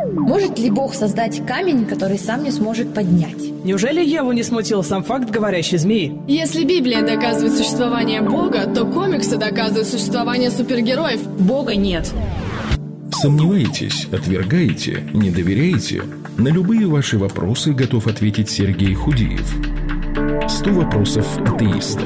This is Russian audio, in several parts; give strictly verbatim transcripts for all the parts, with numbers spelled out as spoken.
Может ли Бог создать камень, который сам не сможет поднять? Неужели Еву не смутил сам факт говорящей змеи? Если Библия доказывает существование Бога, то комиксы доказывают существование супергероев. Бога нет. Сомневаетесь, отвергаете, не доверяете? На любые ваши вопросы готов ответить Сергей Худиев. сто вопросов атеиста.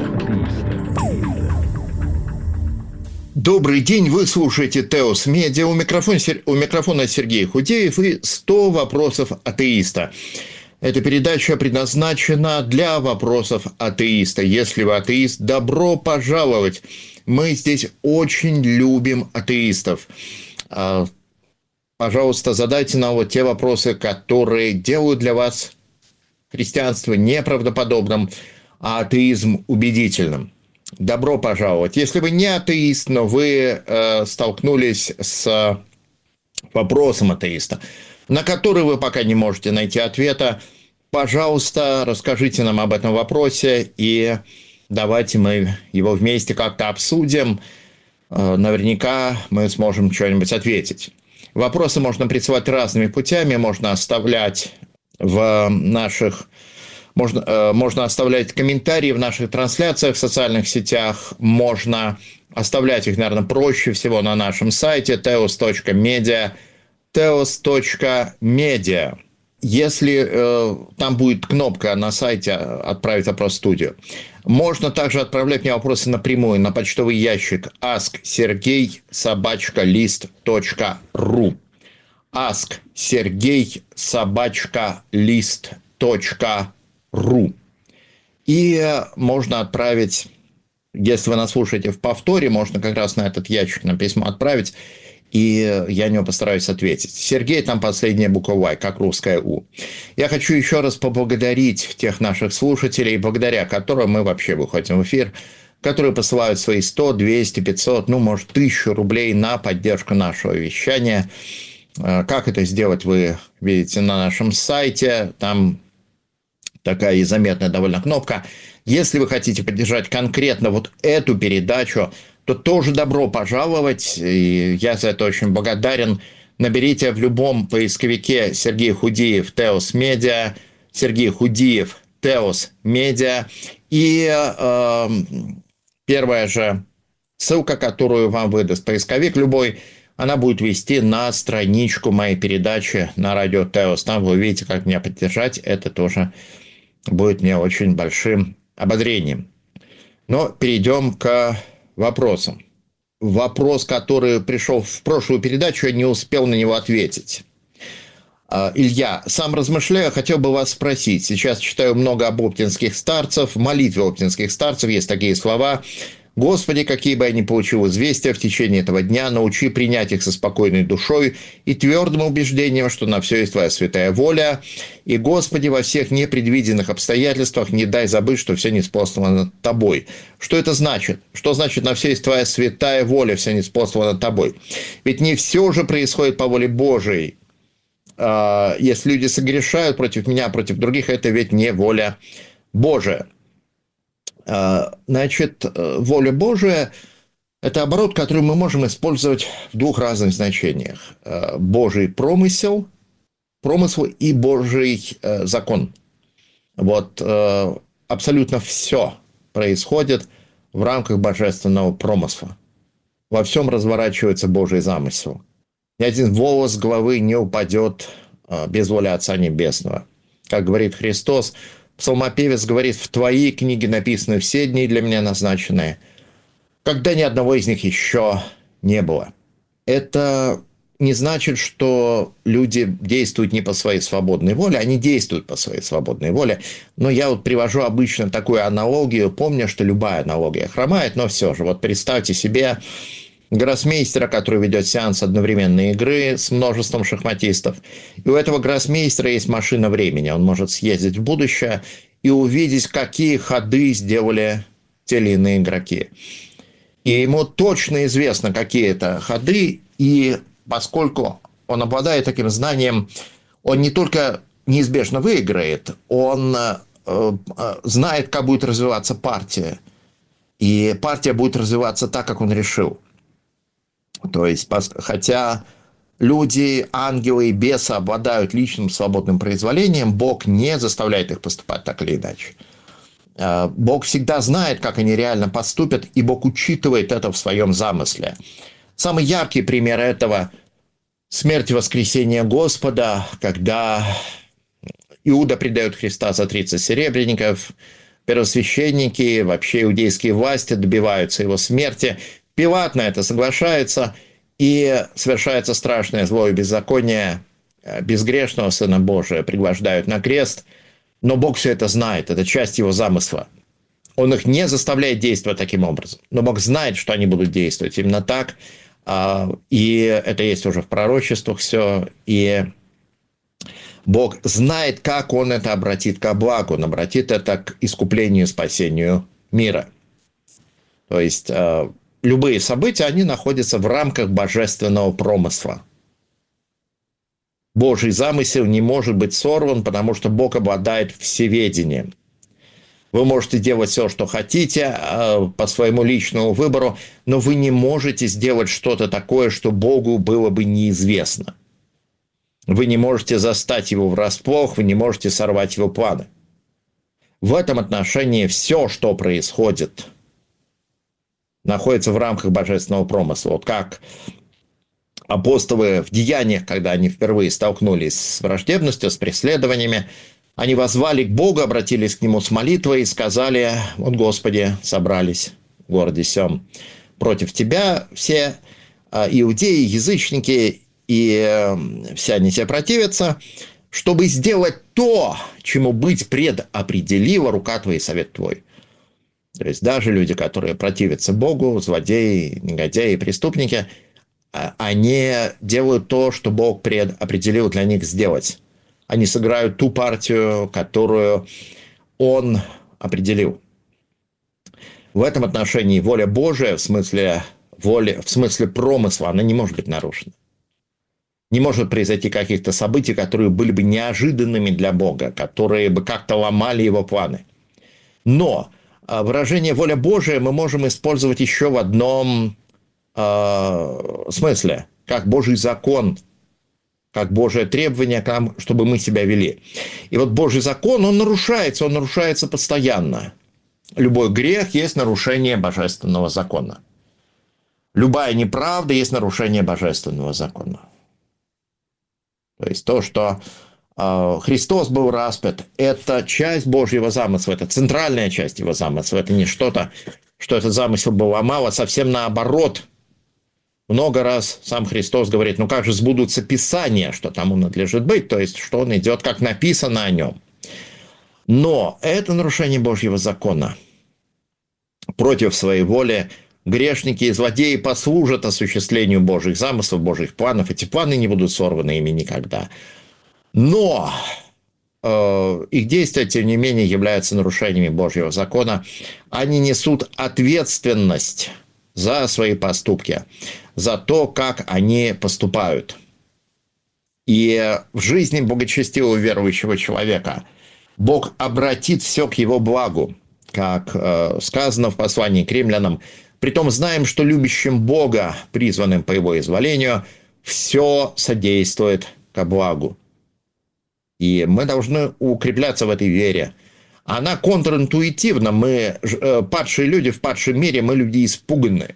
Добрый день, вы слушаете Теос Медиа, у микрофона, у микрофона Сергей Худеев и сто вопросов атеиста. Эта передача предназначена для вопросов атеиста. Если вы атеист, добро пожаловать. Мы здесь очень любим атеистов. Пожалуйста, задайте нам вот те вопросы, которые делают для вас христианство неправдоподобным, а атеизм убедительным. Добро пожаловать. Если вы не атеист, но вы э, столкнулись с вопросом атеиста, на который вы пока не можете найти ответа, пожалуйста, расскажите нам об этом вопросе, и давайте мы его вместе как-то обсудим. Э, наверняка мы сможем что-нибудь ответить. Вопросы можно присылать разными путями, можно оставлять в наших... Можно, можно оставлять комментарии в наших трансляциях в социальных сетях, можно оставлять их, наверное, проще всего на нашем сайте теос точка медиа, теос точка медиа. Если э, там будет кнопка на сайте «Отправить вопрос в студию», можно также отправлять мне вопросы напрямую на почтовый ящик ask sergey собака лист точка ру. ask sergey собака лист точка ру. И можно отправить, если вы нас слушаете в повторе, можно как раз на этот ящик на письмо отправить, и я на него постараюсь ответить. Сергей, там последняя буква Y, как русская У. Я хочу еще раз поблагодарить тех наших слушателей, благодаря которым мы вообще выходим в эфир, которые посылают свои сто, двести, пятьсот, ну, может, тысячу рублей на поддержку нашего вещания. Как это сделать, вы видите на нашем сайте, там такая и заметная довольно кнопка. Если вы хотите поддержать конкретно вот эту передачу, то тоже добро пожаловать. И я за это очень благодарен. Наберите в любом поисковике Сергей Худиев Теос Медиа, Сергей Худиев Теос Медиа. И э, первая же ссылка, которую вам выдаст поисковик любой, она будет вести на страничку моей передачи на радио Теос. Там вы увидите, как меня поддержать. Это тоже будет мне очень большим ободрением. Но перейдем к вопросам. Вопрос, который пришел в прошлую передачу, я не успел на него ответить. Илья, сам размышляя, хотел бы вас спросить. Сейчас читаю много об оптинских старцев, в молитве оптинских старцев есть такие слова: «Господи, какие бы я ни получил известия в течение этого дня, научи принять их со спокойной душой и твердым убеждением, что на все есть Твоя святая воля. И, Господи, во всех непредвиденных обстоятельствах не дай забыть, что все ниспослано Тобой». Что это значит? Что значит «на все есть Твоя святая воля, все ниспослано Тобой»? Ведь не все же происходит по воле Божией. Если люди согрешают против меня, против других, это ведь не воля Божия. Значит, воля Божия – это оборот, который мы можем использовать в двух разных значениях. Божий промысел, промысел и Божий закон. Вот абсолютно все происходит в рамках божественного промысла. Во всем разворачивается Божий замысел. Ни один волос головы не упадет без воли Отца Небесного. Как говорит Христос, псалмопевец говорит: «В Твоей книге написаны все дни для меня назначенные, когда ни одного из них еще не было». Это не значит, что люди действуют не по своей свободной воле, они действуют по своей свободной воле. Но я вот привожу обычно такую аналогию, помня, что любая аналогия хромает, но все же. Вот представьте себе гроссмейстера, который ведет сеанс одновременной игры с множеством шахматистов. И у этого гроссмейстера есть машина времени. Он может съездить в будущее и увидеть, какие ходы сделали те или иные игроки. И ему точно известно, какие это ходы. И поскольку он обладает таким знанием, он не только неизбежно выиграет, он э, знает, как будет развиваться партия. И партия будет развиваться так, как он решил. То есть, хотя люди, ангелы и бесы обладают личным свободным произволением, Бог не заставляет их поступать так или иначе. Бог всегда знает, как они реально поступят, и Бог учитывает это в своем замысле. Самый яркий пример этого – смерть и воскресение Господа, когда Иуда предает Христа за тридцать серебряников, первосвященники, вообще иудейские власти добиваются его смерти, Пилат на это соглашается, и совершается страшное зло и беззаконие, безгрешного Сына Божия пригвождают на крест, но Бог все это знает, это часть его замысла. Он их не заставляет действовать таким образом, но Бог знает, что они будут действовать именно так, и это есть уже в пророчествах все, и Бог знает, как Он это обратит ко благу, Он обратит это к искуплению и спасению мира. То есть любые события, они находятся в рамках божественного промысла. Божий замысел не может быть сорван, потому что Бог обладает всеведением. Вы можете делать все, что хотите, по своему личному выбору, но вы не можете сделать что-то такое, что Богу было бы неизвестно. Вы не можете застать его врасплох, вы не можете сорвать его планы. В этом отношении все, что происходит, находится в рамках божественного промысла. Вот как апостолы в Деяниях, когда они впервые столкнулись с враждебностью, с преследованиями, они воззвали к Богу, обратились к Нему с молитвой и сказали: «Вот, Господи, собрались в городе сем против Тебя все иудеи, язычники, и все они тебе противятся, чтобы сделать то, чему быть предопределила рука Твоя и совет Твой». То есть даже люди, которые противятся Богу, злодеи, негодяи, преступники, они делают то, что Бог предопределил для них сделать. Они сыграют ту партию, которую Он определил. В этом отношении воля Божия, в смысле, воли, в смысле промысла, она не может быть нарушена. Не может произойти каких-то событий, которые были бы неожиданными для Бога, которые бы как-то ломали Его планы. Но выражение «воля Божия» мы можем использовать еще в одном э, смысле, как Божий закон, как Божие требование к нам, чтобы мы себя вели. И вот Божий закон, он нарушается, он нарушается постоянно. Любой грех есть нарушение божественного закона. Любая неправда есть нарушение божественного закона. То есть то, что э, Христос был распят, это часть Божьего замысла, это центральная часть Его замысла, это не что-то, что этот замысел был ломал, а совсем наоборот. Много раз сам Христос говорит: ну как же сбудутся Писания, что тому надлежит быть, то есть что Он идет, как написано о Нем. Но это нарушение Божьего закона. Против своей воли грешники и злодеи послужат осуществлению Божьих замыслов, Божьих планов. Эти планы не будут сорваны ими никогда. Но э, их действия, тем не менее, являются нарушениями Божьего закона. Они несут ответственность за свои поступки, за то, как они поступают. И в жизни богочестивого верующего человека Бог обратит все к его благу, как э, сказано в послании к римлянам: «Притом знаем, что любящим Бога, призванным по Его изволению, все содействует ко благу». И мы должны укрепляться в этой вере. Она контринтуитивна. Мы, э, падшие люди в падшем мире, мы люди испуганные.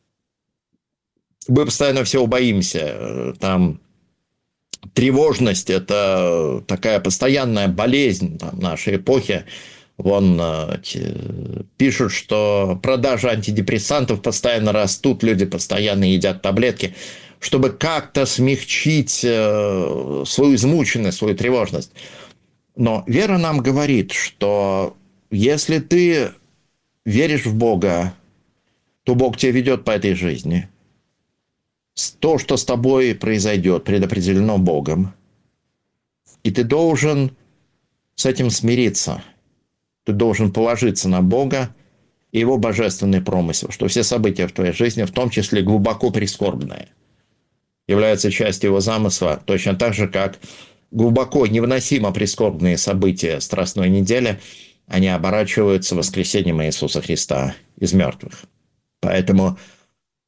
Мы постоянно всего боимся. Там тревожность – это такая постоянная болезнь там, нашей эпохи. Вон пишут, что продажи антидепрессантов постоянно растут, люди постоянно едят таблетки, чтобы как-то смягчить свою измученность, свою тревожность. Но вера нам говорит, что если ты веришь в Бога, то Бог тебя ведет по этой жизни. То, что с тобой произойдет, предопределено Богом. И ты должен с этим смириться. Ты должен положиться на Бога и Его божественный промысел, что все события в твоей жизни, в том числе глубоко прискорбные, являются частью Его замысла, точно так же, как глубоко невыносимо прискорбные события Страстной недели, они оборачиваются воскресением Иисуса Христа из мертвых. Поэтому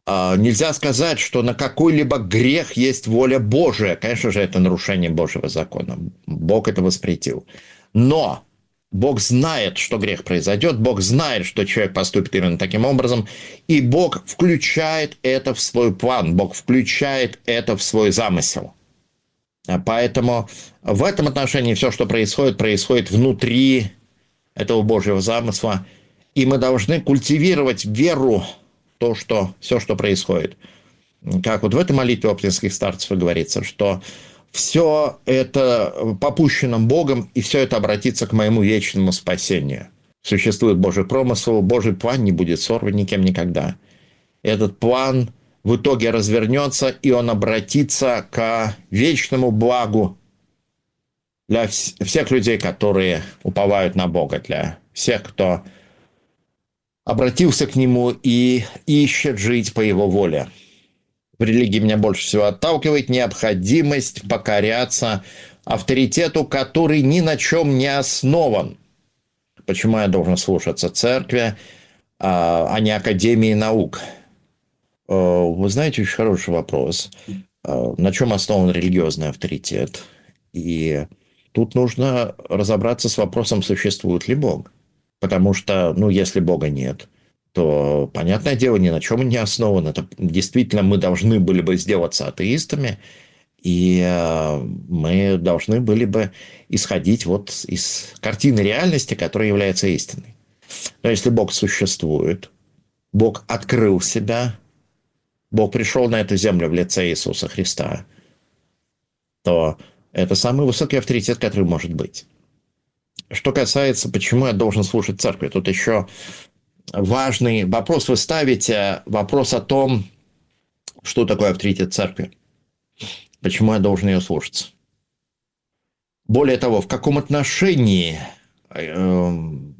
Нельзя сказать, что на какой-либо грех есть воля Божия. Конечно же, это нарушение Божьего закона. Бог это воспретил. Но Бог знает, что грех произойдет. Бог знает, что человек поступит именно таким образом. И Бог включает это в свой план. Бог включает это в свой замысел. Поэтому в этом отношении все, что происходит, происходит внутри этого Божьего замысла. И мы должны культивировать веру, то, что, все, что происходит. Как вот в этой молитве оптинских старцев говорится, что все это попущено Богом, и все это обратится к моему вечному спасению. Существует Божий промысел, Божий план не будет сорван никем никогда. Этот план в итоге развернется, и он обратится к вечному благу для всех людей, которые уповают на Бога, для всех, кто обратился к Нему и ищет жить по Его воле. В религии меня больше всего отталкивает необходимость покоряться авторитету, который ни на чем не основан. Почему я должен слушаться церкви, а не Академии наук? Вы знаете, очень хороший вопрос. На чем основан религиозный авторитет? И тут нужно разобраться с вопросом, существует ли Бог. Потому что, ну, если Бога нет, то, понятное дело, ни на чем не основан. Это действительно мы должны были бы сделаться атеистами, и мы должны были бы исходить вот из картины реальности, которая является истиной. Но если Бог существует, Бог открыл себя, Бог пришел на эту землю в лице Иисуса Христа, то это самый высокий авторитет, который может быть. Что касается, почему я должен слушать церкви, тут еще важный вопрос вы ставите, вопрос о том, что такое авторитет церкви, почему я должен ее слушаться. Более того, в каком отношении э,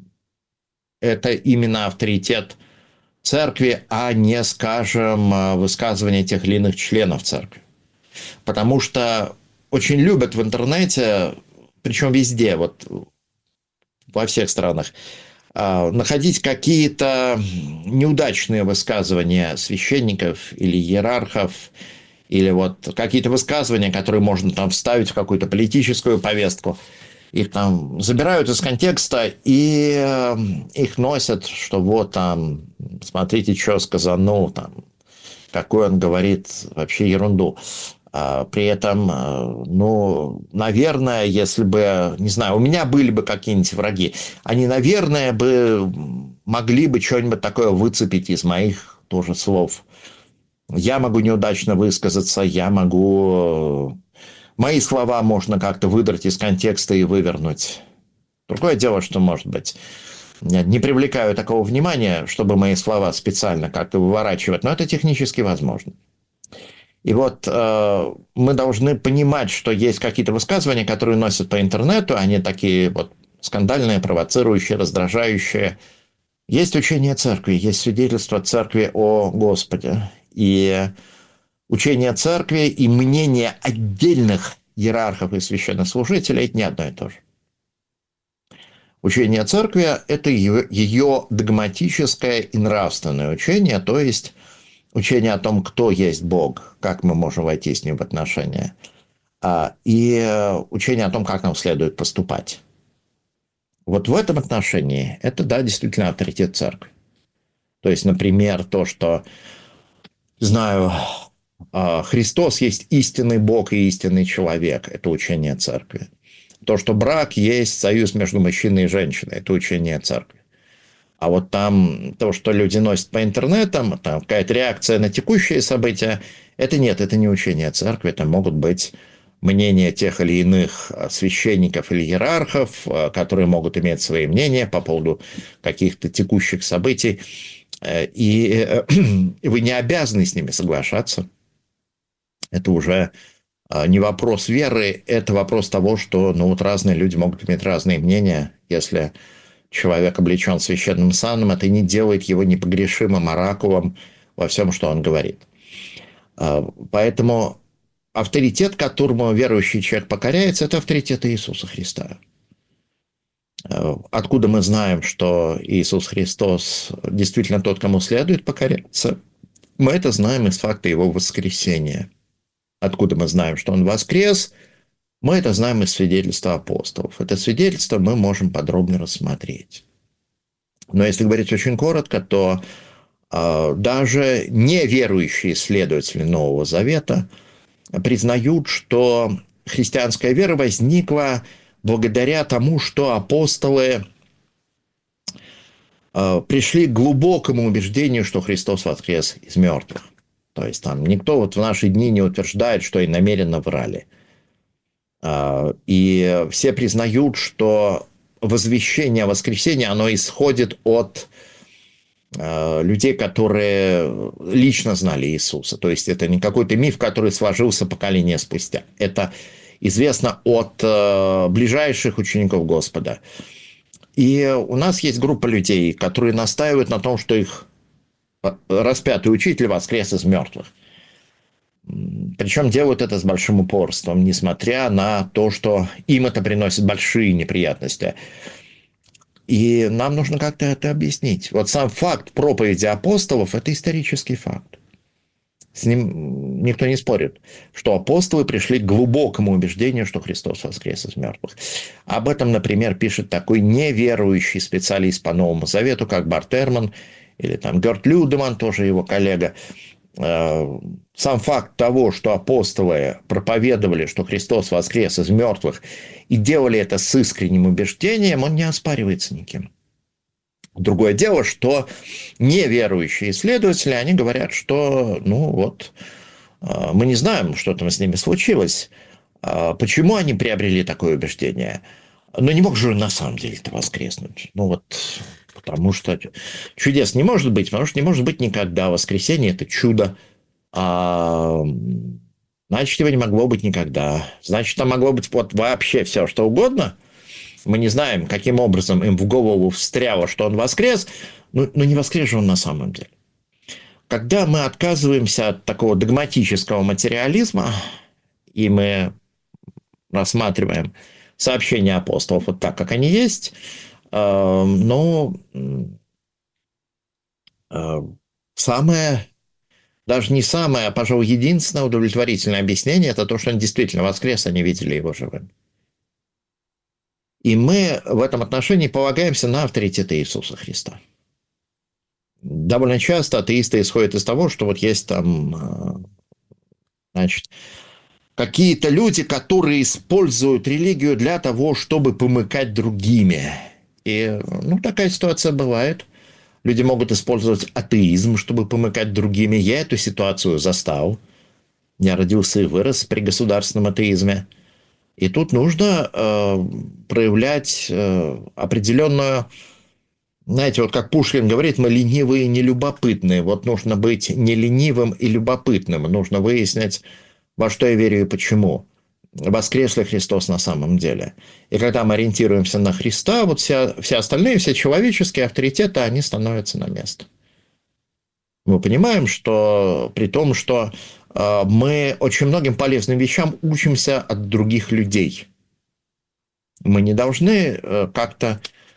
это именно авторитет церкви, а не, скажем, высказывание тех или иных членов церкви. Потому что очень любят в интернете, причем везде, вот во всех странах, находить какие-то неудачные высказывания священников или иерархов, или вот какие-то высказывания, которые можно там вставить в какую-то политическую повестку. Их там забирают из контекста и их носят, что вот там, смотрите, что сказанул, там, какой он говорит вообще ерунду. При этом, ну, наверное, если бы, не знаю, у меня были бы какие-нибудь враги, они, наверное, бы могли бы что-нибудь такое выцепить из моих тоже слов. Я могу неудачно высказаться, я могу... Мои слова можно как-то выдрать из контекста и вывернуть. Другое дело, что, может быть, не привлекаю такого внимания, чтобы мои слова специально как-то выворачивать, но это технически возможно. И вот э, мы должны понимать, что есть какие-то высказывания, которые носят по интернету, они такие вот скандальные, провоцирующие, раздражающие. Есть учение церкви, есть свидетельство церкви о Господе. И учение церкви и мнение отдельных иерархов и священнослужителей – это не одно и то же. Учение церкви – это ее, ее догматическое и нравственное учение, то есть учение о том, кто есть Бог, как мы можем войти с Ним в отношения, и учение о том, как нам следует поступать. Вот в этом отношении это, да, действительно авторитет церкви. То есть, например, то, что, знаю, Христос есть истинный Бог и истинный человек, это учение церкви. То, что брак есть союз между мужчиной и женщиной, это учение церкви. А вот там то, что люди носят по интернетам, там какая-то реакция на текущие события, это нет, это не учение церкви, это могут быть мнения тех или иных священников или иерархов, которые могут иметь свои мнения по поводу каких-то текущих событий, и вы не обязаны с ними соглашаться. Это уже не вопрос веры, это вопрос того, что ну, вот разные люди могут иметь разные мнения, если человек облечен священным саном, это не делает его непогрешимым оракулом во всем, что он говорит. Поэтому авторитет, которому верующий человек покоряется, это авторитет Иисуса Христа. Откуда мы знаем, что Иисус Христос действительно тот, кому следует покоряться? Мы это знаем из факта его воскресения. Откуда мы знаем, что он воскрес? Мы это знаем из свидетельства апостолов. Это свидетельство мы можем подробно рассмотреть. Но если говорить очень коротко, то э, даже неверующие исследователи Нового Завета признают, что христианская вера возникла благодаря тому, что апостолы э, пришли к глубокому убеждению, что Христос воскрес из мертвых. То есть там никто вот в наши дни не утверждает, что и намеренно врали. Э, и все признают, что возвещение воскресения, оно исходит от э, людей, которые лично знали Иисуса. То есть это не какой-то миф, который сложился поколение спустя. Это известно от э, ближайших учеников Господа. И у нас есть группа людей, которые настаивают на том, что их распятый учитель воскрес из мертвых. Причем делают это с большим упорством, несмотря на то, что им это приносит большие неприятности. И нам нужно как-то это объяснить. Вот сам факт проповеди апостолов – это исторический факт. С ним никто не спорит, что апостолы пришли к глубокому убеждению, что Христос воскрес из мертвых. Об этом, например, пишет такой неверующий специалист по Новому Завету, как Барт Эрман, или там Герт Людеман, тоже его коллега. Сам факт того, что апостолы проповедовали, что Христос воскрес из мертвых, и делали это с искренним убеждением, он не оспаривается никем. Другое дело, что неверующие исследователи, они говорят, что, ну вот, мы не знаем, что там с ними случилось, почему они приобрели такое убеждение. Но не мог же он на самом деле-то воскреснуть. Ну вот, потому что чудес не может быть, потому что не может быть никогда. Воскресение – это чудо. А, значит, его не могло быть никогда. Значит, там могло быть вот вообще все, что угодно. Мы не знаем, каким образом им в голову встряло, что он воскрес, но, но не воскрес же он на самом деле. Когда мы отказываемся от такого догматического материализма, и мы рассматриваем сообщения апостолов вот так, как они есть, э, но э, самое, даже не самое, а, пожалуй, единственное удовлетворительное объяснение – это то, что он действительно воскрес, они видели его живым. И мы в этом отношении полагаемся на авторитет Иисуса Христа. Довольно часто атеисты исходят из того, что вот есть там, значит, какие-то люди, которые используют религию для того, чтобы помыкать другими. И, ну, такая ситуация бывает. Люди могут использовать атеизм, чтобы помыкать другими. Я эту ситуацию застал. Я родился и вырос при государственном атеизме. И тут нужно э, проявлять э, определенную, знаете, вот как Пушкин говорит, мы ленивые и нелюбопытные. Вот нужно быть не ленивым и любопытным. Нужно выяснить, во что я верю и почему. Воскрес ли Христос на самом деле. И когда мы ориентируемся на Христа, вот все, все остальные, все человеческие авторитеты, они становятся на место. Мы понимаем, что при том, что э, мы очень многим полезным вещам учимся от других людей. Мы не должны э, как-то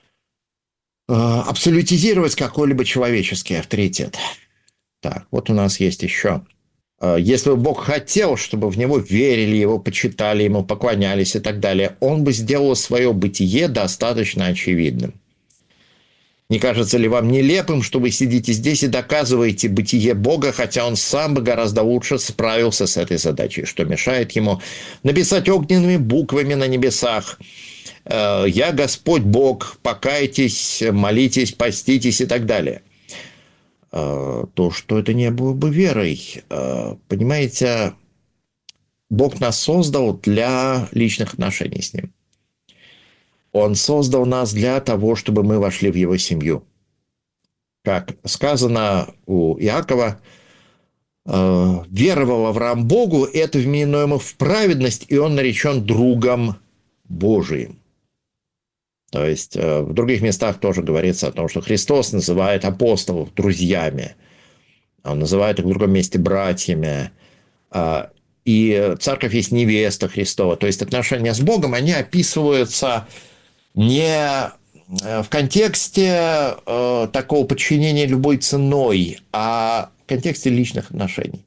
э, абсолютизировать какой-либо человеческий авторитет. Так, вот у нас есть еще. Э, если бы Бог хотел, чтобы в Него верили, Его почитали, Ему поклонялись и так далее, Он бы сделал свое бытие достаточно очевидным. Не кажется ли вам нелепым, что вы сидите здесь и доказываете бытие Бога, хотя Он сам бы гораздо лучше справился с этой задачей, что мешает Ему написать огненными буквами на небесах: «Я Господь Бог, покайтесь, молитесь, поститесь» и так далее. То, что это не было бы верой. Понимаете, Бог нас создал для личных отношений с Ним. Он создал нас для того, чтобы мы вошли в Его семью. Как сказано у Иакова, веровал Авраам Богу, это вменено ему в праведность, и он наречен другом Божиим. То есть в других местах тоже говорится о том, что Христос называет апостолов друзьями. Он называет их в другом месте братьями. И церковь есть невеста Христова. То есть отношения с Богом, они описываются не в контексте э, такого подчинения любой ценой, а в контексте личных отношений.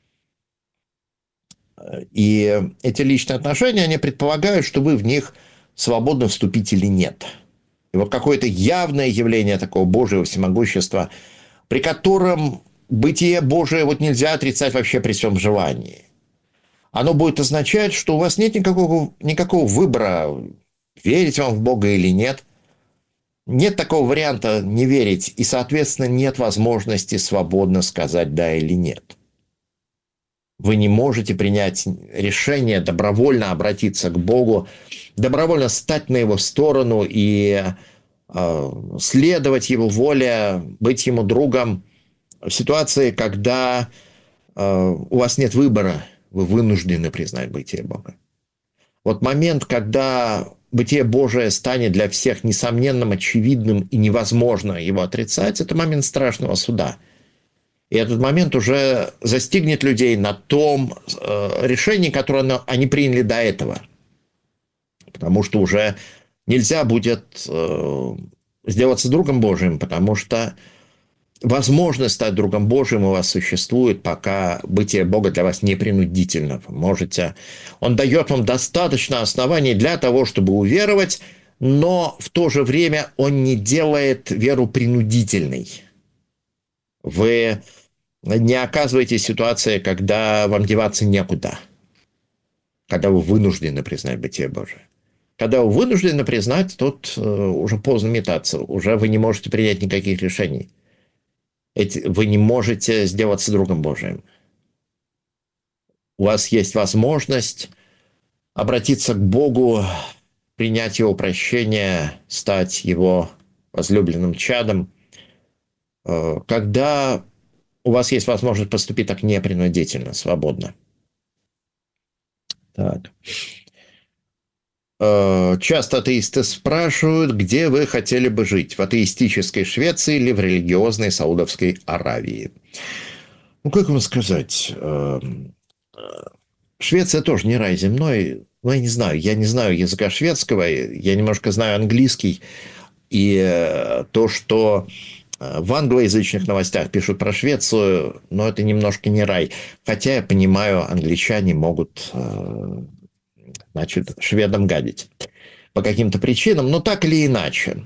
И эти личные отношения, они предполагают, что вы в них свободно вступить или нет. И вот какое-то явное явление такого Божьего всемогущества, при котором бытие Божие вот нельзя отрицать вообще при всем желании. Оно будет означать, что у вас нет никакого, никакого выбора, верить вам в Бога или нет. Нет такого варианта не верить, и, соответственно, нет возможности свободно сказать «да» или «нет». Вы не можете принять решение добровольно обратиться к Богу, добровольно стать на Его сторону и э, следовать Его воле, быть Ему другом в ситуации, когда э, у вас нет выбора, вы вынуждены признать бытие Бога. Вот момент, когда бытие Божие станет для всех несомненным, очевидным и невозможно его отрицать, это момент страшного суда. И этот момент уже застигнет людей на том э, решении, которое они приняли до этого. Потому что уже нельзя будет э, сделаться другом Божьим, потому что возможность стать другом Божьим у вас существует, пока бытие Бога для вас не принудительно. Вы можете... Он дает вам достаточно оснований для того, чтобы уверовать, но в то же время он не делает веру принудительной. Вы не оказываетесь в ситуации, когда вам деваться некуда, когда вы вынуждены признать бытие Божие. Когда вы вынуждены признать, тут э, уже поздно метаться, уже вы не можете принять никаких решений. Эти, вы не можете сделаться другом Божиим. У вас есть возможность обратиться к Богу, принять Его прощение, стать Его возлюбленным чадом, э, когда у вас есть возможность поступить так непринудительно, свободно. Так. Часто атеисты спрашивают, где вы хотели бы жить, в атеистической Швеции или в религиозной Саудовской Аравии. Ну, как вам сказать, Швеция тоже не рай земной, ну, я не знаю, я не знаю языка шведского, я немножко знаю английский, и то, что в англоязычных новостях пишут про Швецию, но это немножко не рай, хотя я понимаю, англичане могут... значит, шведам гадить по каким-то причинам, но так или иначе.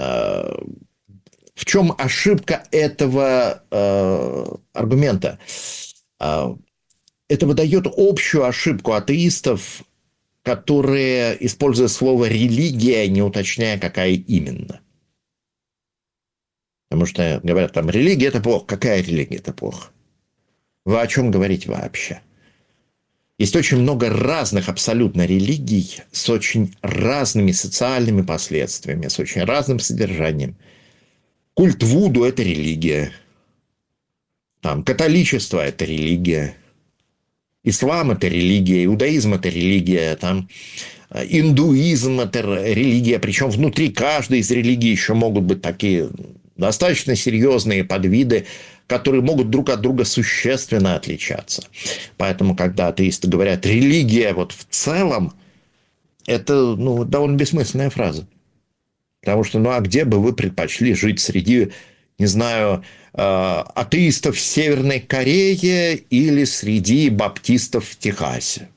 В чем ошибка этого аргумента? Это выдает общую ошибку атеистов, которые используют слово «религия», не уточняя, какая именно. Потому что говорят, там, религия – это плохо. Какая религия – это плохо? Вы о чем говорите вообще? Есть очень много разных абсолютно религий с очень разными социальными последствиями, с очень разным содержанием. Культ Вуду – это религия. Там, католичество – это религия. Ислам – это религия. Иудаизм – это религия. Там, индуизм – это религия. Причем внутри каждой из религий еще могут быть такие достаточно серьезные подвиды, которые могут друг от друга существенно отличаться. Поэтому, когда атеисты говорят «религия вот в целом», это ну, довольно бессмысленная фраза. Потому что, ну а где бы вы предпочли жить среди, не знаю, атеистов в Северной Корее или среди баптистов в Техасе?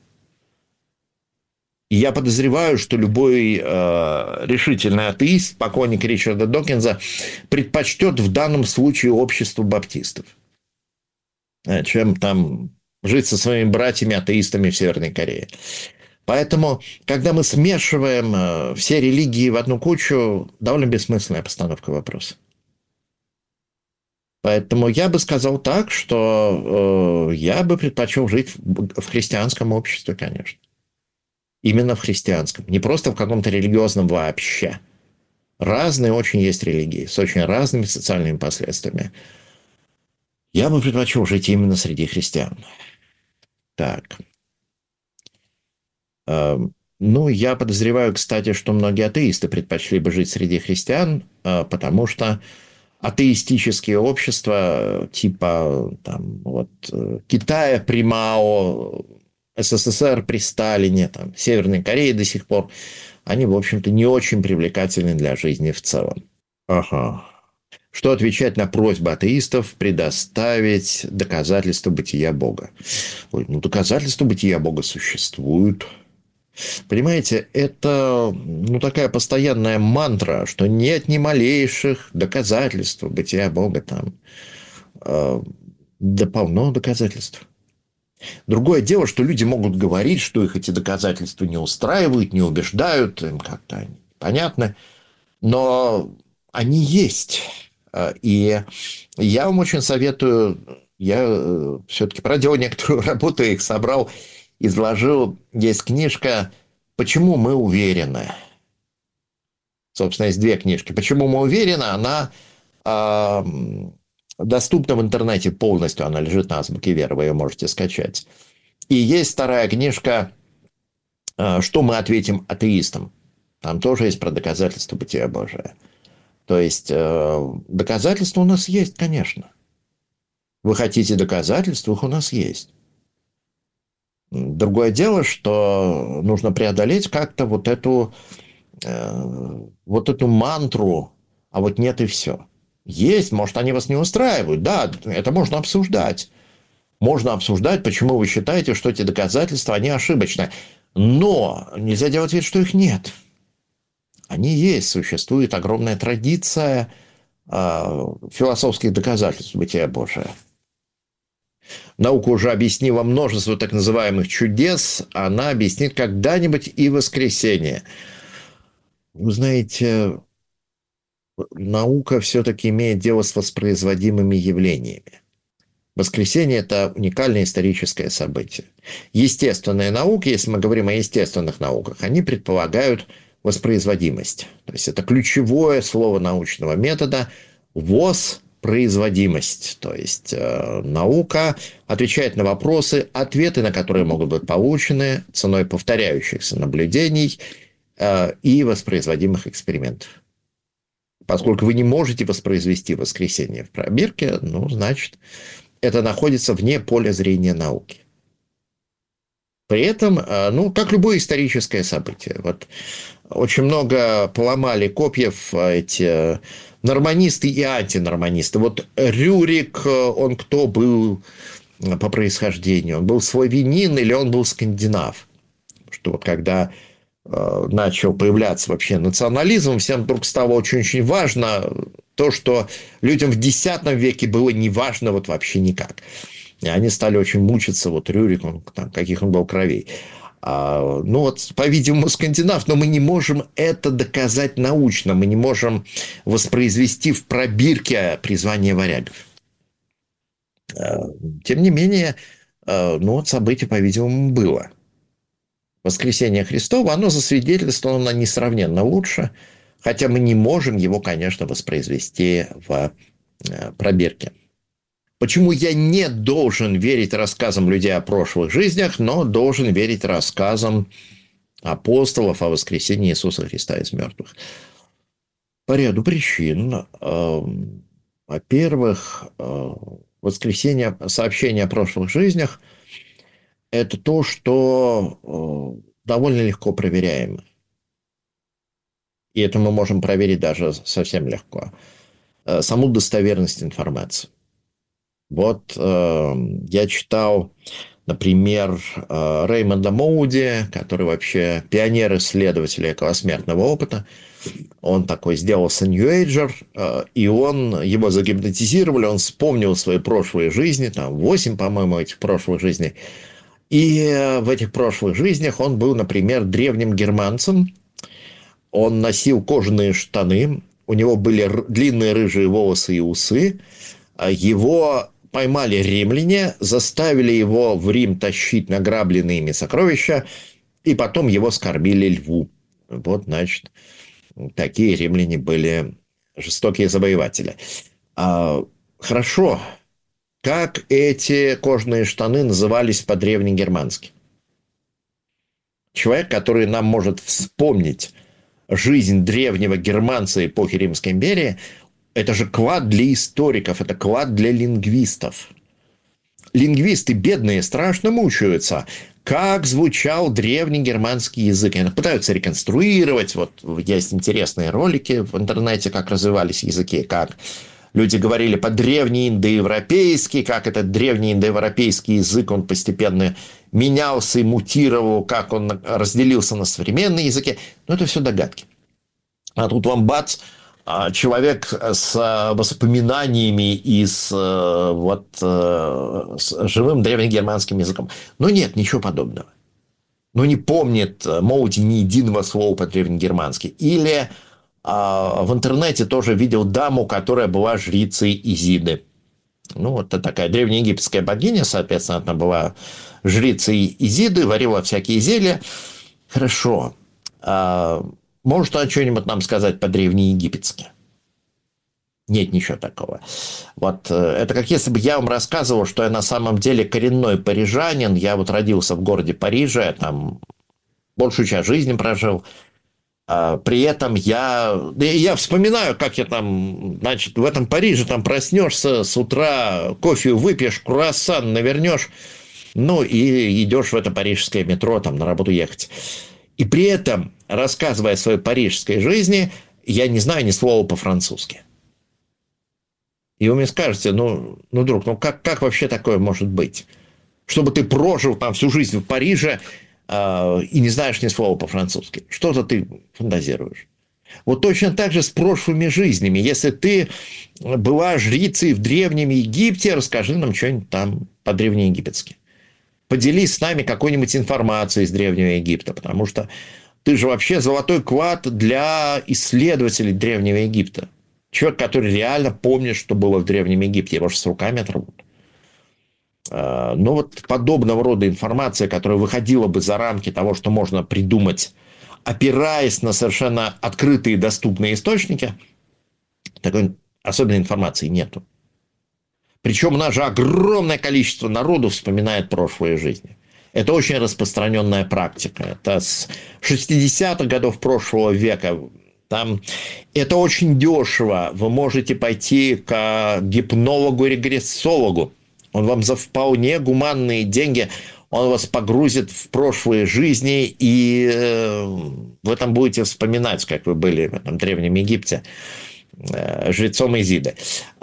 И я подозреваю, что любой э, решительный атеист, покойник Ричарда Докинза, предпочтет в данном случае общество баптистов, чем там жить со своими братьями-атеистами в Северной Корее. Поэтому, когда мы смешиваем э, все религии в одну кучу, довольно бессмысленная постановка вопроса. Поэтому я бы сказал так, что э, я бы предпочел жить в, в христианском обществе, конечно. Именно в христианском, не просто в каком-то религиозном вообще. Разные очень есть религии, с очень разными социальными последствиями. Я бы предпочел жить именно среди христиан. Так. Ну, я подозреваю, кстати, что многие атеисты предпочли бы жить среди христиан, потому что атеистические общества типа там, вот, Китая при Мао, СССР при Сталине, там, Северной Кореи до сих пор, они, в общем-то, не очень привлекательны для жизни в целом. Ага. Что отвечать на просьбу атеистов предоставить доказательства бытия Бога? Ой, ну, доказательства бытия Бога существуют. Понимаете, это ну, такая постоянная мантра, что нет ни малейших доказательств бытия Бога там. Э, да полно доказательств. Другое дело, что люди могут говорить, что их эти доказательства не устраивают, не убеждают, им как-то понятно, но они есть. И я вам очень советую, я все-таки проделал некоторую работу, их собрал, изложил. Есть книжка «Почему мы уверены?». Собственно, есть две книжки. «Почему мы уверены?» Она э, доступна в интернете полностью, она лежит на Азбуке Веры, вы ее можете скачать. И есть вторая книжка э, «Что мы ответим атеистам?». Там тоже есть про доказательства бытия Божия. То есть, э, доказательства у нас есть, конечно. Вы хотите доказательства, их у нас есть. Другое дело, что нужно преодолеть как-то вот эту, э, вот эту мантру, а вот нет и все. Есть, может, они вас не устраивают. Да, это можно обсуждать. Можно обсуждать, почему вы считаете, что эти доказательства, они ошибочны. Но нельзя делать вид, что их нет. Они есть, существует огромная традиция э, философских доказательств бытия Божия. Наука уже объяснила множество так называемых чудес, она объяснит когда-нибудь и воскресение. Вы знаете, наука все-таки имеет дело с воспроизводимыми явлениями. Воскресение – это уникальное историческое событие. Естественные науки, если мы говорим о естественных науках, они предполагают воспроизводимость. То есть это ключевое слово научного метода – воспроизводимость. То есть э, наука отвечает на вопросы, ответы на которые могут быть получены ценой повторяющихся наблюдений э, и воспроизводимых экспериментов. Поскольку вы не можете воспроизвести воскресение в пробирке, ну, значит, это находится вне поля зрения науки. При этом, ну, как любое историческое событие. Вот очень много поломали копьев эти норманисты и антинорманисты. Вот Рюрик, он кто был по происхождению? Он был славянин или он был скандинав? Что вот когда э, начал появляться вообще национализм, всем вдруг стало очень-очень важно то, что людям в десятом веке было не важно вот вообще никак. И они стали очень мучиться, вот Рюрик, он, там, каких он был кровей. А, ну вот, по-видимому, скандинав, но мы не можем это доказать научно, мы не можем воспроизвести в пробирке призвание варягов. А, тем не менее, а, ну вот событие, по-видимому, было. Воскресение Христово, оно засвидетельствовано несравненно лучше, хотя мы не можем его, конечно, воспроизвести в пробирке. Почему я не должен верить рассказам людей о прошлых жизнях, но должен верить рассказам апостолов о воскресении Иисуса Христа из мертвых? По ряду причин. Во-первых, воскресение, сообщение о прошлых жизнях – это то, что довольно легко проверяемо. И это мы можем проверить даже совсем легко. Саму достоверность информации. Вот э, я читал, например, э, Реймонда Моуди, который вообще пионер-исследователь околосмертного опыта. Он такой сделался нью-эйджер, э, и он, его загипнотизировали, он вспомнил свои прошлые жизни, там восемь, по-моему, этих прошлых жизней. И э, в этих прошлых жизнях он был, например, древним германцем. Он носил кожаные штаны, у него были длинные рыжие волосы и усы. Его поймали римляне, заставили его в Рим тащить награбленные ими сокровища, и потом его скормили льву. Вот, значит, такие римляне были жестокие завоеватели. А, хорошо. Как эти кожаные штаны назывались по-древнегермански? Человек, который нам может вспомнить жизнь древнего германца эпохи Римской империи, это же клад для историков, это клад для лингвистов. Лингвисты бедные страшно мучаются. Как звучал древний германский язык? Они пытаются реконструировать. Вот есть интересные ролики в интернете, как развивались языки, как люди говорили по-древнеиндоевропейски, как этот древнеиндоевропейский язык, он постепенно менялся и мутировал, как он разделился на современные языки. Но это все догадки. А тут вам бац, человек с воспоминаниями и с, вот, с живым древнегерманским языком. Но нет, ничего подобного. Ну, не помнит Моуди ни единого слова по-древнегермански. Или а, в интернете тоже видел даму, которая была жрицей Изиды. Ну, вот это такая древнеегипетская богиня, соответственно, она была жрицей Изиды, варила всякие зелья. Хорошо. А, может она что-нибудь нам сказать по-древнеегипетски? Нет ничего такого. Вот это как если бы я вам рассказывал, что я на самом деле коренной парижанин. Я вот родился в городе Париже, там большую часть жизни прожил. При этом я, я вспоминаю, как я там, значит, в этом Париже там проснешься с утра, кофе выпьешь, круассан навернешь, ну и идешь в это парижское метро, там на работу ехать. И при этом, рассказывая о своей парижской жизни, я не знаю ни слова по-французски. И вы мне скажете, ну, ну друг, ну как, как вообще такое может быть? Чтобы ты прожил там всю жизнь в Париже э, и не знаешь ни слова по-французски. Что-то ты фантазируешь. Вот точно так же с прошлыми жизнями. Если ты была жрицей в Древнем Египте, расскажи нам что-нибудь там по-древнеегипетски. Поделись с нами какой-нибудь информацией из Древнего Египта, потому что ты же вообще золотой клад для исследователей Древнего Египта. Человек, который реально помнит, что было в Древнем Египте. Его же с руками отрубут. Но вот подобного рода информация, которая выходила бы за рамки того, что можно придумать, опираясь на совершенно открытые доступные источники, такой особенной информации нету. Причем у нас же огромное количество народу вспоминает прошлые жизни. Это очень распространенная практика. Это с шестидесятых годов прошлого века. Там это очень дешево. Вы можете пойти к гипнологу-регрессологу. Он вам за вполне гуманные деньги, он вас погрузит в прошлые жизни, и вы там будете вспоминать, как вы были в этом Древнем Египте жрецом Изиды.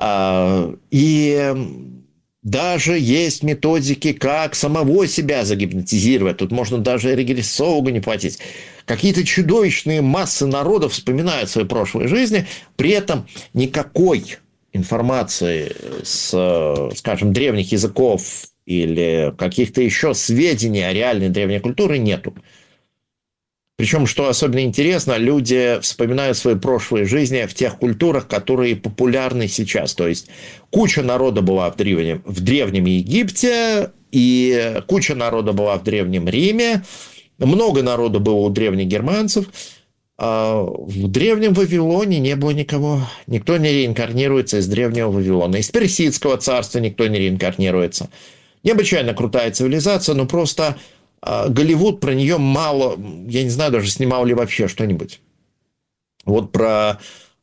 И даже есть методики, как самого себя загипнотизировать. Тут можно даже регрессологу не платить. Какие-то чудовищные массы народов вспоминают свои прошлые жизни, при этом никакой информации с, скажем, древних языков или каких-то еще сведений о реальной древней культуре нету. Причем, что особенно интересно, люди вспоминают свои прошлые жизни в тех культурах, которые популярны сейчас. То есть куча народа была в Древнем, в Древнем Египте, и куча народа была в Древнем Риме, много народу было у древних германцев. А в Древнем Вавилоне не было никого. Никто не реинкарнируется из Древнего Вавилона. Из Персидского царства никто не реинкарнируется. Необычайно крутая цивилизация, но просто Голливуд про нее мало, я не знаю, даже снимал ли вообще что-нибудь. Вот про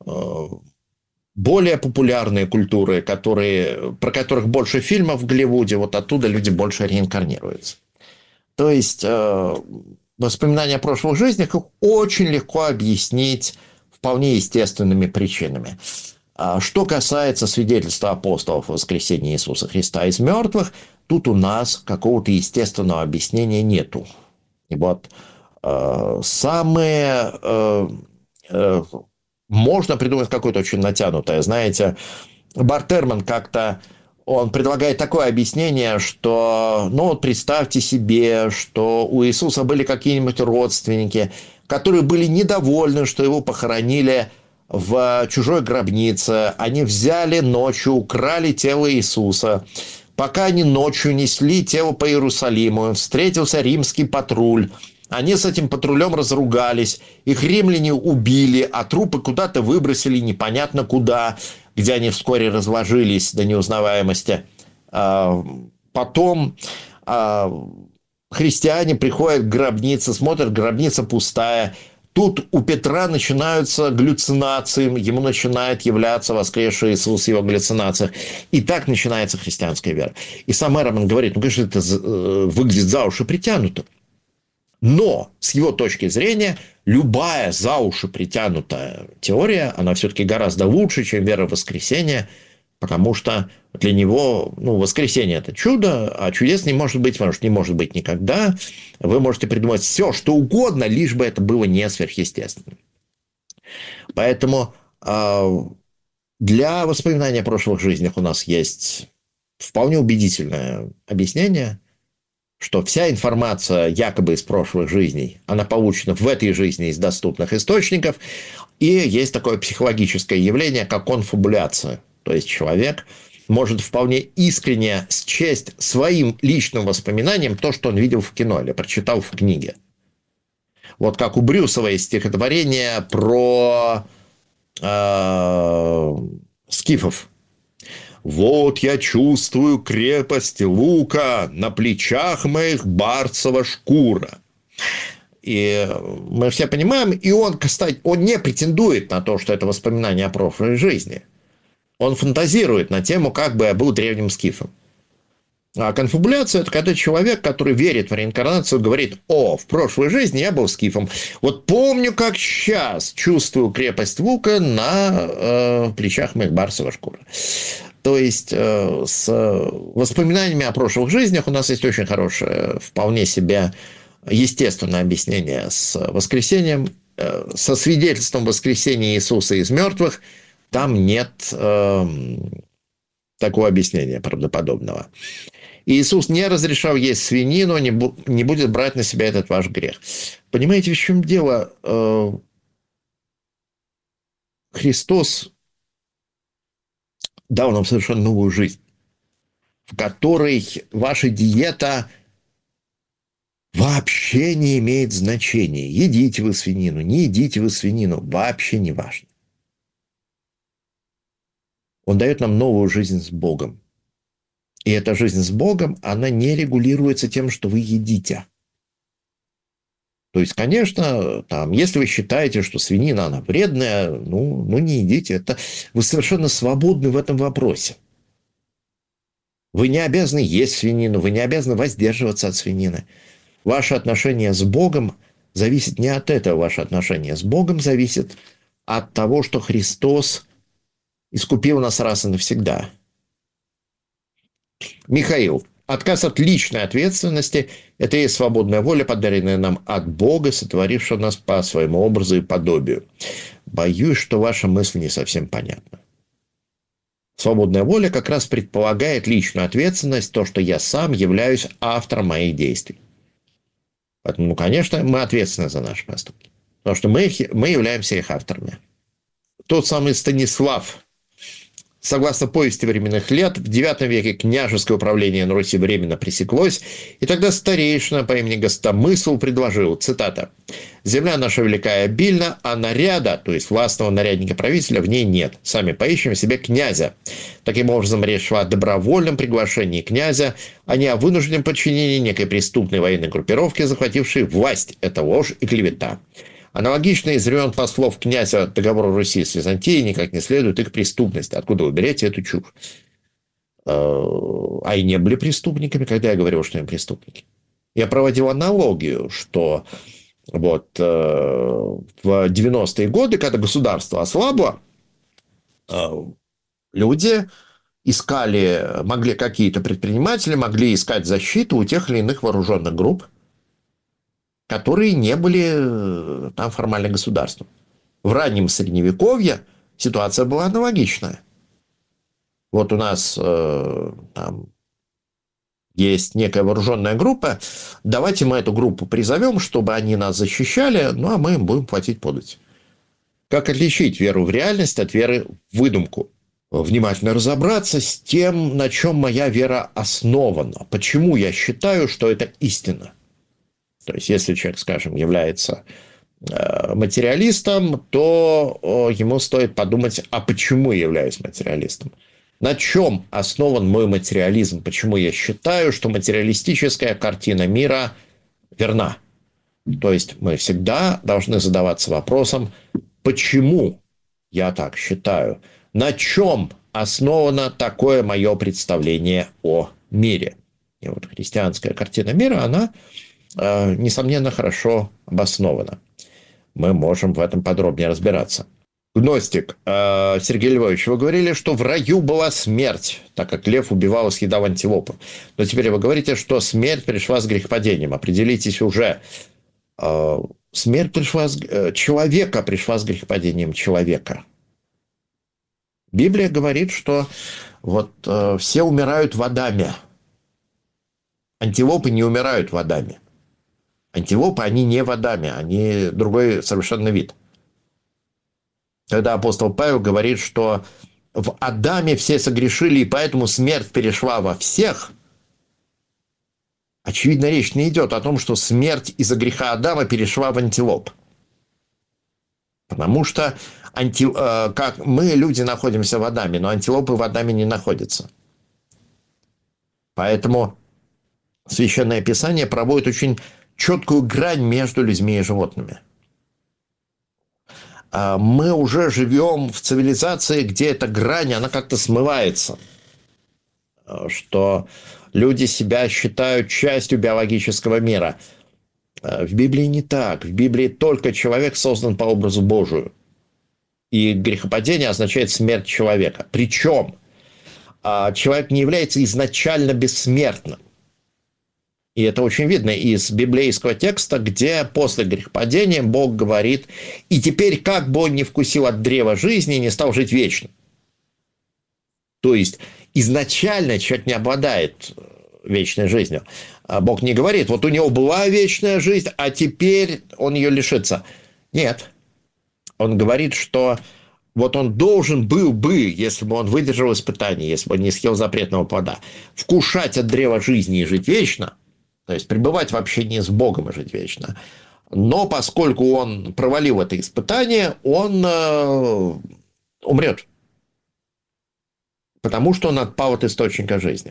более популярные культуры, которые, про которых больше фильмов в Голливуде, вот оттуда люди больше реинкарнируются. То есть воспоминания о прошлых жизнях их очень легко объяснить вполне естественными причинами. Что касается свидетельства апостолов о воскресении Иисуса Христа из мертвых, тут у нас какого-то естественного объяснения нету. И вот э, самые... Э, э, можно придумать какое-то очень натянутое. Знаете, Барт Эрман как-то... Он предлагает такое объяснение, что, ну вот представьте себе, что у Иисуса были какие-нибудь родственники, которые были недовольны, что его похоронили в чужой гробнице. Они взяли ночью, украли тело Иисуса. Пока они ночью несли тело по Иерусалиму, встретился римский патруль. Они с этим патрулем разругались, их римляне убили, а трупы куда-то выбросили непонятно куда, где они вскоре разложились до неузнаваемости. Потом христиане приходят к гробнице, смотрят, гробница пустая. Тут у Петра начинаются галлюцинации, ему начинает являться воскресший Иисус в его галлюцинациях. И так начинается христианская вера. И сам Эрман говорит, ну, конечно, это выглядит за уши притянуто. Но с его точки зрения любая за уши притянутая теория, она все-таки гораздо лучше, чем вера в воскресение, потому что для него, ну, воскресение – это чудо, а чудес не может быть, потому что не может быть никогда. Вы можете придумать все, что угодно, лишь бы это было не сверхъестественным. Поэтому э, для воспоминания о прошлых жизнях у нас есть вполне убедительное объяснение, что вся информация якобы из прошлых жизней, она получена в этой жизни из доступных источников, и есть такое психологическое явление, как конфабуляция. То есть человек может вполне искренне счесть своим личным воспоминанием то, что он видел в кино или прочитал в книге. Вот как у Брюсова есть стихотворение про э, скифов. «Вот я чувствую крепость лука, на плечах моих барсова шкура». И мы все понимаем, и он, кстати, он не претендует на то, что это воспоминание о прошлой жизни. Он фантазирует на тему, как бы я был древним скифом. А конфабуляция – это когда человек, который верит в реинкарнацию, говорит: «О, в прошлой жизни я был скифом. Вот помню, как сейчас чувствую крепость лука на э, плечах моих барсова шкура». То есть э, с воспоминаниями о прошлых жизнях у нас есть очень хорошее, вполне себе естественное объяснение с воскресением, э, со свидетельством воскресения Иисуса из мертвых. Там нет э, такого объяснения правдоподобного. Иисус не разрешал есть свинину, не, бу- не будет брать на себя этот ваш грех. Понимаете, в чем дело? Э, Христос дал нам совершенно новую жизнь, в которой ваша диета вообще не имеет значения. Едите вы свинину, не едите вы свинину, вообще не важно. Он дает нам новую жизнь с Богом. И эта жизнь с Богом, она не регулируется тем, что вы едите. То есть, конечно, там, если вы считаете, что свинина, она вредная, ну, ну не едите. Это, вы совершенно свободны в этом вопросе. Вы не обязаны есть свинину, вы не обязаны воздерживаться от свинины. Ваше отношение с Богом зависит не от этого. Ваше отношение с Богом зависит от того, что Христос искупил нас раз и навсегда. Михаил. Отказ от личной ответственности – это и есть свободная воля, подаренная нам от Бога, сотворившего нас по своему образу и подобию. Боюсь, что ваша мысль не совсем понятна. Свободная воля как раз предполагает личную ответственность, то, что я сам являюсь автором моих действий. Поэтому, конечно, мы ответственны за наши поступки, потому что мы, их, мы являемся их авторами. Тот самый Станислав. Согласно повести временных лет, в девятом веке княжеское управление на Руси временно пресеклось, и тогда старейшина по имени Гостомысл предложил, цитата: «Земля наша велика и обильна, а наряда, то есть властного нарядника-правителя, в ней нет. Сами поищем себе князя». Таким образом, речь шла о добровольном приглашении князя, а не о вынужденном подчинении некой преступной военной группировки, захватившей власть. Это ложь и клевета. Аналогично из времен послов князя договора Руси с Византией никак не следует их преступность. Откуда вы берете эту чушь? А и не были преступниками, когда я говорил, что они преступники. Я проводил аналогию, что вот в девяностые годы, когда государство ослабло, люди искали, могли какие-то предприниматели могли искать защиту у тех или иных вооруженных групп, которые не были там формально государством. В раннем Средневековье ситуация была аналогичная. Вот у нас э, там есть некая вооруженная группа, давайте мы эту группу призовем, чтобы они нас защищали, ну а мы им будем платить подать. Как отличить веру в реальность от веры в выдумку? Внимательно разобраться с тем, на чем моя вера основана. Почему я считаю, что это истина? То есть, если человек, скажем, является материалистом, то ему стоит подумать, а почему я являюсь материалистом? На чем основан мой материализм? Почему я считаю, что материалистическая картина мира верна? То есть, мы всегда должны задаваться вопросом, почему я так считаю? На чем основано такое мое представление о мире? И вот христианская картина мира, она несомненно, хорошо обосновано. Мы можем в этом подробнее разбираться. Гностик Сергей Львович, вы говорили, что в раю была смерть, так как лев убивал и съедал антилопу. Но теперь вы говорите, что смерть пришла с грехопадением. Определитесь уже. Смерть пришла с... Человека пришла с грехопадением человека. Библия говорит, что вот все умирают в Адаме. Антилопы не умирают в Адаме. Антилопы, они не в Адаме, они другой совершенно вид. Когда апостол Павел говорит, что в Адаме все согрешили, и поэтому смерть перешла во всех, очевидно, речь не идет о том, что смерть из-за греха Адама перешла в антилоп. Потому что анти... как мы, люди, находимся в Адаме, но антилопы в Адаме не находятся. Поэтому Священное Писание проводит очень четкую грань между людьми и животными. Мы уже живем в цивилизации, где эта грань, она как-то смывается. Что люди себя считают частью биологического мира. В Библии не так. В Библии только человек создан по образу Божию. И грехопадение означает смерть человека. Причем человек не является изначально бессмертным. И это очень видно из библейского текста, где после грехопадения Бог говорит: «И теперь, как бы он не вкусил от древа жизни, не стал жить вечно». То есть, изначально человек не обладает вечной жизнью. Бог не говорит: вот у него была вечная жизнь, а теперь он ее лишится. Нет. Он говорит, что вот он должен был бы, если бы он выдержал испытание, если бы он не съел запретного плода, вкушать от древа жизни и жить вечно, то есть пребывать в общении с Богом и жить вечно. Но поскольку он провалил это испытание, он э, умрет. Потому что он отпал от источника жизни.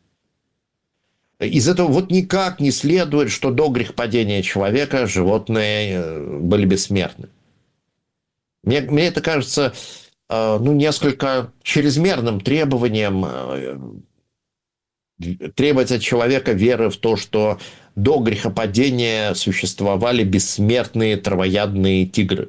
Из этого вот никак не следует, что до грехопадения человека животные были бессмертны. Мне, мне это кажется э, ну, несколько чрезмерным требованием э, требовать от человека веры в то, что до грехопадения существовали бессмертные травоядные тигры.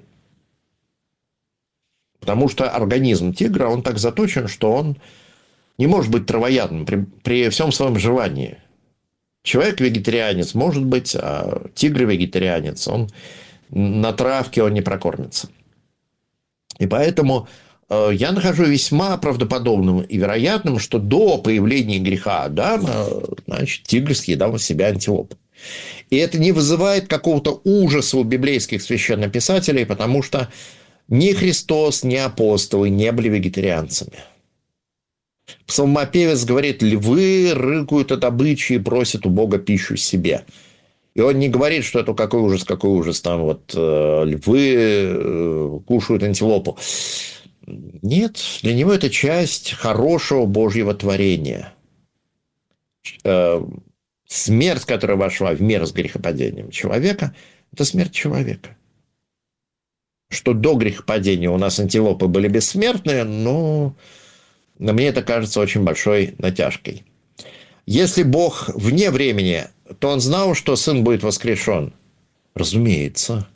Потому что организм тигра, он так заточен, что он не может быть травоядным при, при всем своем желании. Человек вегетарианец может быть, а тигр вегетарианец. Он на травке он не прокормится. И поэтому э, я нахожу весьма правдоподобным и вероятным, что до появления греха Адама, значит, тигр съедал в себя антилопу. И это не вызывает какого-то ужаса у библейских священнописателей, потому что ни Христос, ни апостолы не были вегетарианцами. Псалмопевец говорит: львы рыкают от добычи и просят у Бога пищу себе. И он не говорит, что это какой ужас, какой ужас, там вот э, львы э, кушают антилопу. Нет, для него это часть хорошего Божьего творения. Э, смерть, которая вошла в мир с грехопадением человека, это смерть человека. Что до грехопадения у нас антилопы были бессмертные, но, но мне это кажется очень большой натяжкой. Если Бог вне времени, то он знал, что Сын будет воскрешен. Разумеется.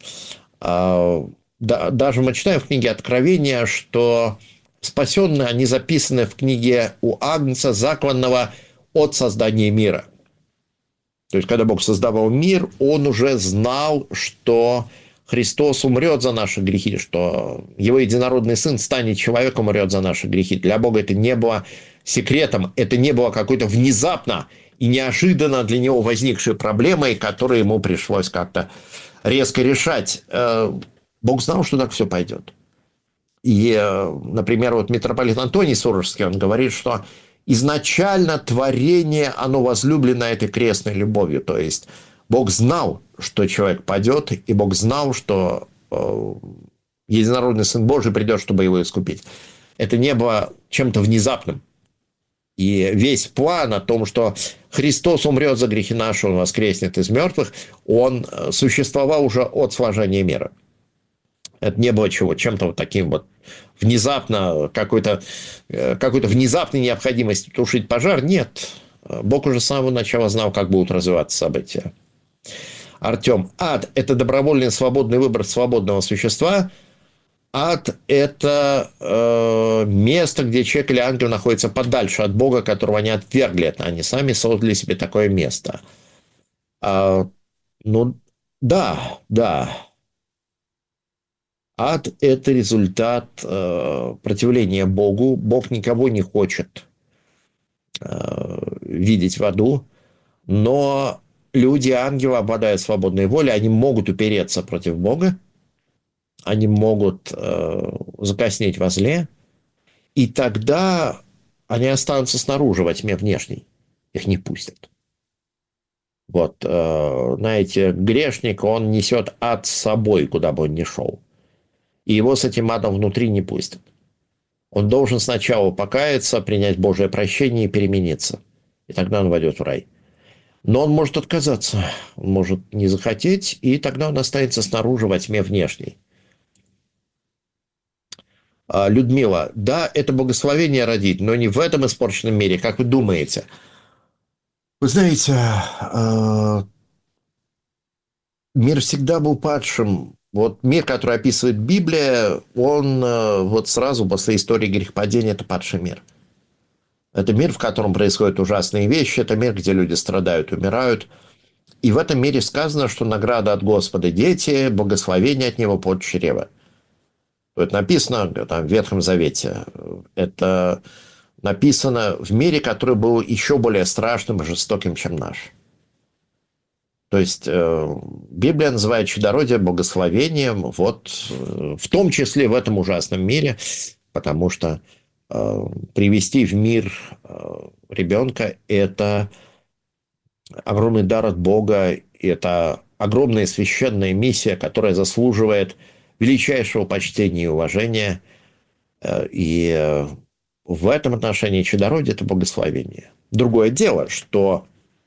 Даже мы читаем в книге Откровения, что спасенные, они записаны в книге у Агнца, закланного от создания мира. То есть, когда Бог создавал мир, он уже знал, что Христос умрет за наши грехи, что его единородный Сын станет человеком, умрет за наши грехи. Для Бога это не было секретом, это не было какой-то внезапно и неожиданно для него возникшей проблемой, которую ему пришлось как-то резко решать. Бог знал, что так все пойдет. И, например, вот митрополит Антоний Сурожский, он говорит, что изначально творение, оно возлюблено этой крестной любовью. То есть Бог знал, что человек падет, и Бог знал, что единородный Сын Божий придет, чтобы его искупить. Это не было чем-то внезапным. И весь план о том, что Христос умрет за грехи наши, Он воскреснет из мертвых, он существовал уже от сложения мира. Это не было чего, чем-то вот таким вот внезапно, какой-то, какой-то внезапной необходимости тушить пожар. Нет. Бог уже с самого начала знал, как будут развиваться события. Артем, ад – это добровольный свободный выбор свободного существа. Ад – это э, место, где человек или ангел находится подальше от Бога, которого они отвергли. Это они сами создали себе такое место. А, ну, да, да. Ад – это результат э, противления Богу. Бог никого не хочет э, видеть в аду, но люди, ангелы, обладают свободной волей, они могут упереться против Бога, они могут э, закоснеть во зле, и тогда они останутся снаружи во тьме внешней, их не пустят. Вот, э, знаете, грешник, он несет ад с собой, куда бы он ни шел. И его с этим адом внутри не пустят. Он должен сначала покаяться, принять Божие прощение и перемениться. И тогда он войдет в рай. Но он может отказаться, он может не захотеть, и тогда он останется снаружи во тьме внешней. Людмила, да, это благословение родить, но не в этом испорченном мире, как вы думаете. Вы знаете, мир всегда был падшим. Вот мир, который описывает Библия, он вот сразу после истории грехопадения – это падший мир. Это мир, в котором происходят ужасные вещи, это мир, где люди страдают, умирают. И в этом мире сказано, что награда от Господа – дети, благословение от Него плод чрева. Это написано там, в Ветхом Завете. Это написано в мире, который был еще более страшным и жестоким, чем наш. То есть, э, Библия называет чадородие благословением, вот, э, в том числе в этом ужасном мире, потому что э, привести в мир э, ребенка – это огромный дар от Бога, это огромная священная миссия, которая заслуживает величайшего почтения и уважения. Э, и э, в этом отношении чадородие – это благословение. Другое дело, что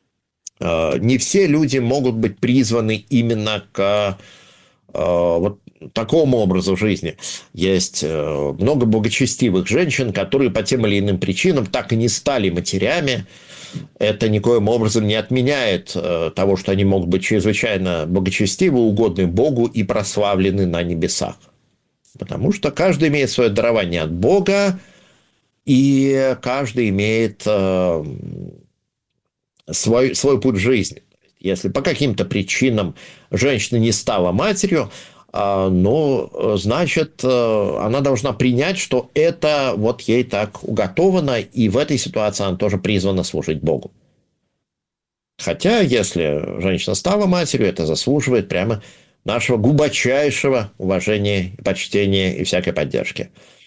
не все люди могут быть призваны именно к э, вот такому образу жизни. Есть э, много благочестивых женщин, которые по тем или иным причинам так и не стали матерями. Это никоим образом не отменяет э, того, что они могут быть чрезвычайно благочестивы, угодны Богу и прославлены на небесах. Потому что каждый имеет свое дарование от Бога, и каждый имеет Э, Свой, свой путь жизни. Если по каким-то причинам женщина не стала матерью, ну, значит, она должна принять, что это вот ей так уготовано, и в этой ситуации она тоже призвана служить Богу. Хотя, если женщина стала матерью, это заслуживает прямо нашего глубочайшего уважения, почтения и всякой поддержки.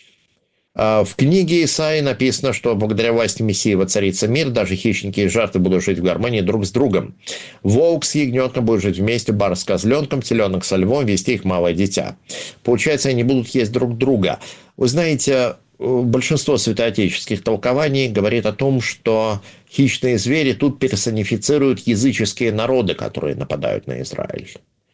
В книге Исаии написано, что благодаря власти Мессии воцарится мир, даже хищники и жертвы будут жить в гармонии друг с другом. Волк с ягненком будут жить вместе, барс с козленком, теленок со львом, вести их малое дитя. Получается, они будут есть друг друга. Вы знаете, большинство святоотеческих толкований говорит о том, что хищные звери тут персонифицируют языческие народы, которые нападают на Израиль.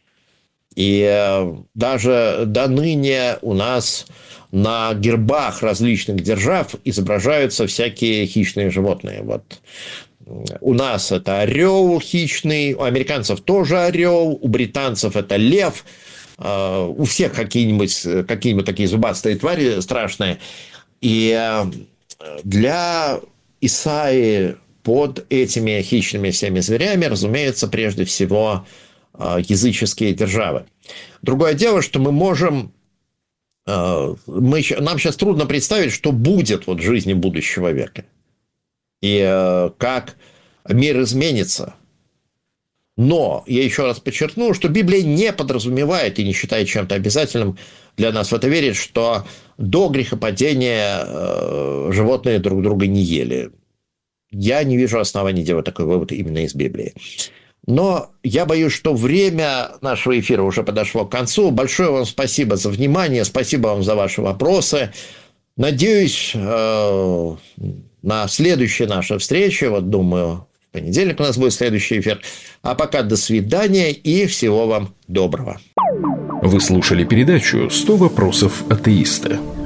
И даже до ныне у нас на гербах различных держав изображаются всякие хищные животные. Вот у нас это орел хищный, у американцев тоже орел, у британцев это лев, у всех какие-нибудь, какие-нибудь такие зубастые твари страшные. И для Исаии под этими хищными всеми зверями, разумеется, прежде всего языческие державы. Другое дело, что мы можем... Мы, нам сейчас трудно представить, что будет вот в жизни будущего века. И как мир изменится. Но я еще раз подчеркну, что Библия не подразумевает и не считает чем-то обязательным для нас в это верить, что до грехопадения животные друг друга не ели. Я не вижу оснований делать такой вывод именно из Библии. Но я боюсь, что время нашего эфира уже подошло к концу. Большое вам спасибо за внимание, спасибо вам за ваши вопросы. Надеюсь, на следующей нашей встрече, вот думаю, в понедельник у нас будет следующий эфир. А пока до свидания и всего вам доброго. Вы слушали передачу «сто вопросов атеиста».